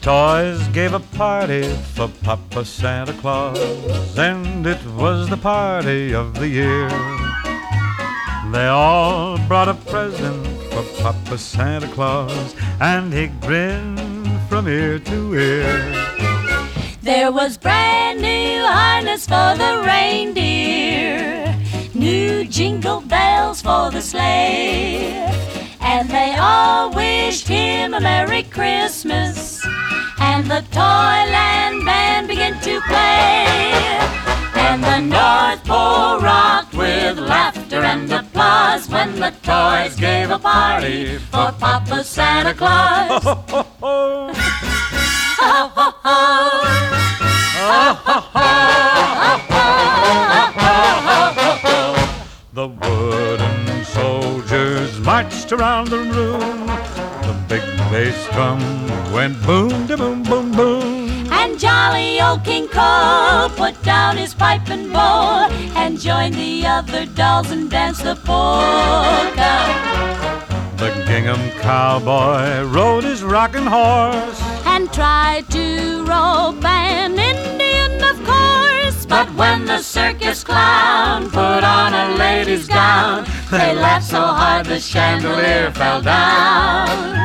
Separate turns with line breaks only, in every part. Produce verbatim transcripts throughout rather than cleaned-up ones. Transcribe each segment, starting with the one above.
toys gave a party for Papa Santa Claus, and it was the party of the year. They all brought a present for Papa Santa Claus, and he grinned from ear to ear.
There was brand new harness for the reindeer, new jingle bells for the sleigh, and they all wished him a Merry Christmas, and the Toyland Band began to play, and the North Pole rocked with laughter and applause when the toys gave a party for Papa Santa Claus.
Ho, ho, ho.
Ho, ho, ho.
The wooden soldiers marched around the room. The big bass drum went boom, da boom, boom, boom.
And jolly old King Cole put down his pipe and bowl and joined the other dolls and danced the polka.
The gingham cowboy rode his rocking horse
and tried to rope an Indian, of course. But when the circus clown put on a lady's gown, they laughed so hard the chandelier fell down.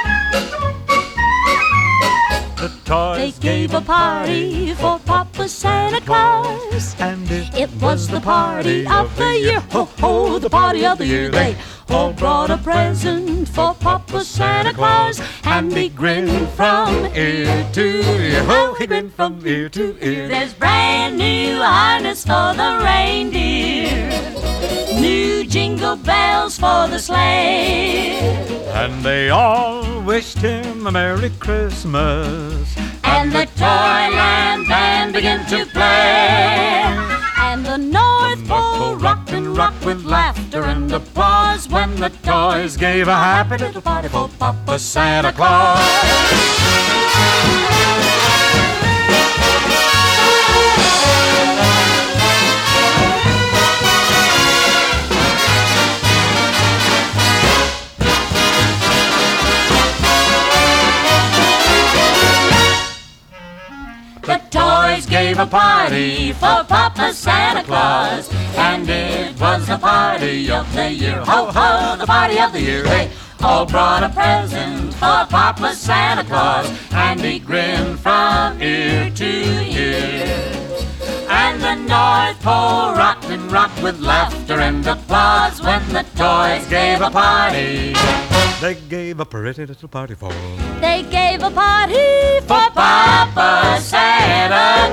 The toys
They gave a party for Papa Santa Claus,
and it,
it was the party of the year. Ho, ho, the party of the year. They all brought a present for Papa Santa Claus, and he grinned from ear to ear.
Oh, he grinned from ear to ear.
There's brand new harness for the reindeer, new jingle bells for the sleigh,
And they all wished him a Merry Christmas,
and the Toyland Band began to play, and the North Pole rocked and rocked with laughter and applause when the toys gave a happy little party for Papa Santa Claus. The toys gave a party for Papa Santa Claus, and it was the party of the year. Ho, ho, the party of the year. They all brought a present for Papa Santa Claus, and he grinned from ear to ear. And the North Pole rocked and rocked with laughter and applause when the toys gave a party.
They gave a pretty little party for
They gave a party for Papa Santa